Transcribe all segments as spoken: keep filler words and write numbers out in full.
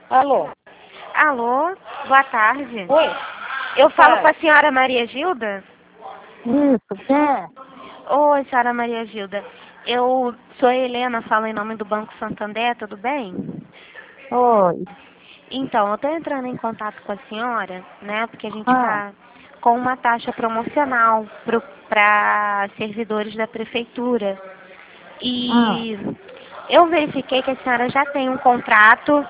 Alô? Alô, boa tarde. Oi? Eu falo Oi. com a senhora Maria Gilda? Isso, quem é? Oi, senhora Maria Gilda. Eu sou a Helena, falo em nome do Banco Santander, tudo bem? Oi. Então, eu estou entrando em contato com a senhora, né, porque a gente Ah, está com uma taxa promocional para servidores da prefeitura. ah, E eu verifiquei que a senhora já tem um contrato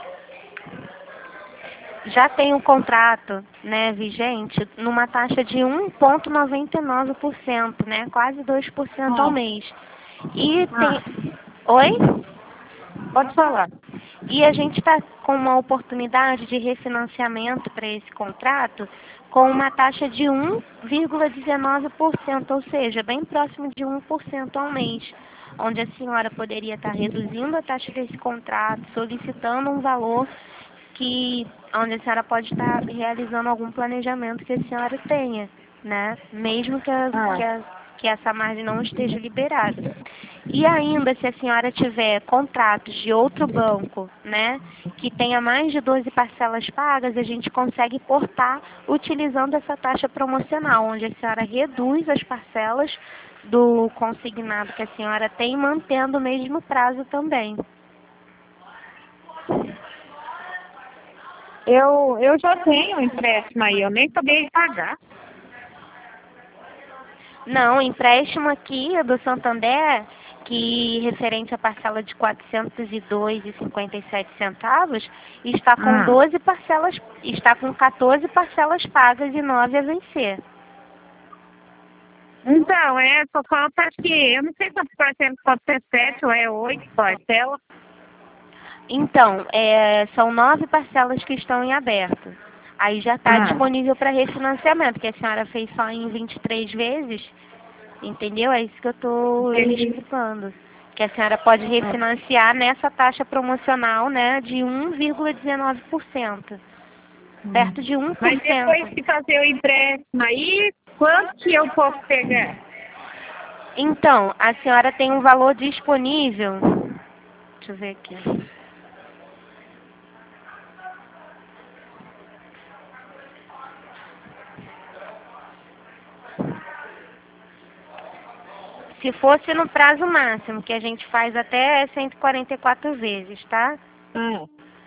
já tem um contrato, né, vigente, numa taxa de um vírgula noventa e nove por cento, né, quase dois por cento ao ah, mês. E ah. tem... Oi? Pode falar. E a gente está com uma oportunidade de refinanciamento para esse contrato com uma taxa de um vírgula dezenove por cento, ou seja, bem próximo de um por cento ao mês, onde a senhora poderia estar reduzindo a taxa desse contrato, solicitando um valor que onde a senhora pode estar realizando algum planejamento que a senhora tenha, né? Mesmo que, a, Ah, que, a, que essa margem não esteja liberada. E ainda, se a senhora tiver contratos de outro banco, né, que tenha mais de doze parcelas pagas, a gente consegue portar utilizando essa taxa promocional, onde a senhora reduz as parcelas do consignado que a senhora tem, mantendo o mesmo prazo também. eu, eu já tenho um empréstimo aí, eu nem acabei de pagar. Não, o empréstimo aqui do Santander, que referente à parcela de quatrocentos e dois reais e cinquenta e sete centavos, está com Ah, doze parcelas, está com quatorze parcelas pagas e nove a vencer. então, é, só falta acho que, eu não sei quantas parcelas, pode ser sete ou é oito parcelas. Então, é, são nove parcelas que estão em aberto. Aí já está Ah, disponível para refinanciamento, que a senhora fez só em vinte e três vezes, entendeu? É isso que eu estou lhe entendi. explicando. Que a senhora pode Ah, refinanciar nessa taxa promocional, né, de um vírgula dezenove por cento. hum. Perto de um por Mas depois cento. de fazer o empréstimo aí, quanto que eu posso pegar? Então, a senhora tem um valor disponível. Deixa eu ver aqui. Se fosse no prazo máximo, que a gente faz até cento e quarenta e quatro vezes, tá? Ah,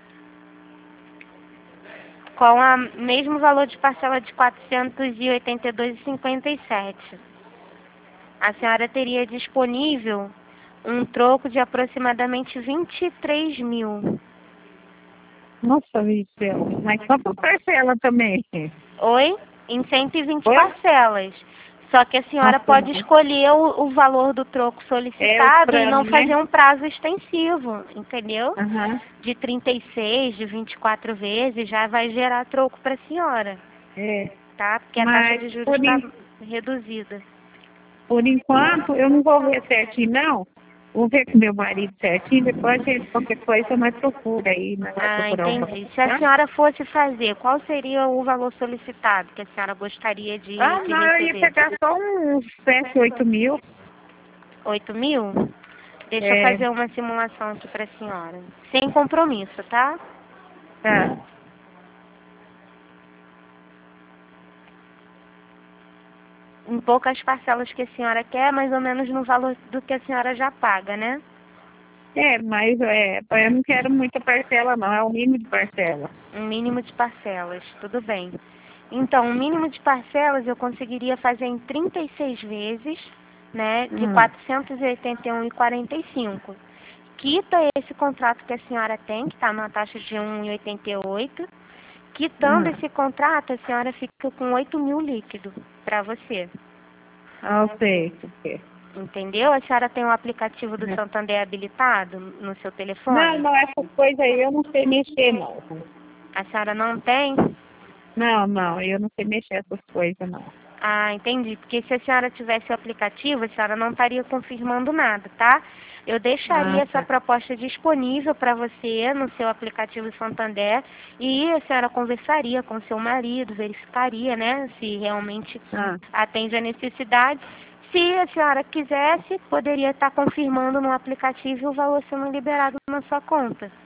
Com o mesmo valor de parcela de quatrocentos e oitenta e dois reais e cinquenta e sete. A senhora teria disponível um troco de aproximadamente vinte e três mil. nossa, Vicel, mas só por parcela também. Oi? Em cento e vinte Oi? parcelas. Só que a senhora Nossa, pode não. escolher o, o valor do troco É o solicitado e não plano, né? fazer um prazo extensivo, entendeu? Aham. De trinta e seis, de vinte e quatro vezes, já vai gerar troco para a senhora, É. tá? Porque a taxa Mas de juros por, está en- reduzida. por enquanto eu não vou ver certinho, não. Vou ver com meu marido certinho, depois a gente, qualquer coisa, nós procura aí, nós vai Ah, procurar o banco, entendi. Se a tá? senhora fosse fazer, qual seria o valor solicitado que a senhora gostaria de, Ah, de não, eu ia receber? pegar só uns sete, oito mil. Oito mil? Deixa eu É, fazer uma simulação aqui para a senhora. Sem compromisso, tá? tá. Em poucas parcelas que a senhora quer, mais ou menos no valor do que a senhora já paga, né? É, mas é, eu não quero muita parcela, não, é o mínimo de parcela. Um mínimo de parcelas, tudo bem. Então, o mínimo de parcelas eu conseguiria fazer em trinta e seis vezes, né, de Hum, quatrocentos e oitenta e um reais e quarenta e cinco. Quita esse contrato que a senhora tem, que está numa taxa de um real e oitenta e oito. Quitando hum. esse contrato, a senhora fica com oito mil líquido para você. Ah, eu sei, o quê? Entendeu? A senhora tem o aplicativo do Santander habilitado no seu Não, telefone? não, essas coisas aí eu não sei mexer, não. A senhora não tem? Não, não, eu não sei mexer essas coisas, não. Ah, entendi. Porque se a senhora tivesse o aplicativo, a senhora não estaria confirmando nada, tá? Eu Ah, deixaria essa tá. proposta disponível para você no seu aplicativo Santander e a senhora conversaria com seu marido, verificaria, né, se realmente Ah, atende a necessidade. Se a senhora quisesse, poderia estar confirmando no aplicativo e o valor sendo liberado na sua conta.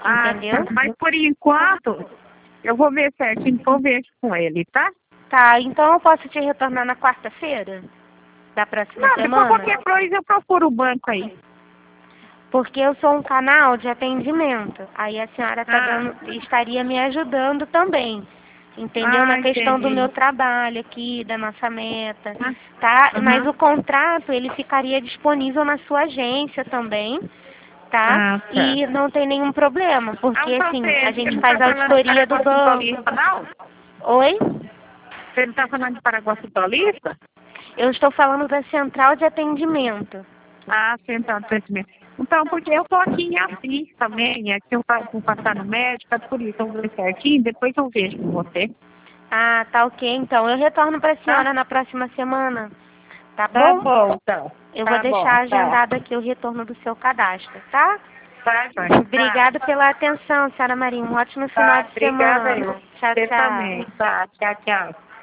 Ah, entendeu? tá. Mas por enquanto, eu vou ver certinho, que eu vejo com ele, tá? Tá, então eu posso te retornar na quarta-feira da próxima Não, depois semana? qualquer coisa eu procuro o banco aí. Porque eu sou um canal de atendimento. Aí a senhora tá Ah. dando, estaria me ajudando também. Entendeu? Ah, Na questão do entendi. meu trabalho aqui, da nossa meta, Ah, tá? uhum. Mas o contrato, ele ficaria disponível na sua agência também, tá? Ah, tá. E não tem nenhum problema, porque Ah, então assim, você, a você gente não faz tá falando de auditoria do Paraguaçu banco. Paulista, não? Oi? Você não tá falando de Paraguaçu Paulista? Eu estou falando da central de atendimento. Ah, central de atendimento. Então, porque eu tô aqui em Assis também, aqui eu pa- vou passar no médico, é por isso eu vou ver certinho, depois eu vejo com você. Ah, tá ok, então. Eu retorno para a senhora Tá? na próxima semana, tá Tá bom? bom, então. Eu vou Tá bom, deixar tá. agendado aqui o retorno do seu cadastro, tá? Tá, Jorge. Obrigada pela atenção, senhora Maria. Um ótimo final Tá, de obrigada semana. eu. Tchau, Você tchau. também. Tá, tchau, tchau.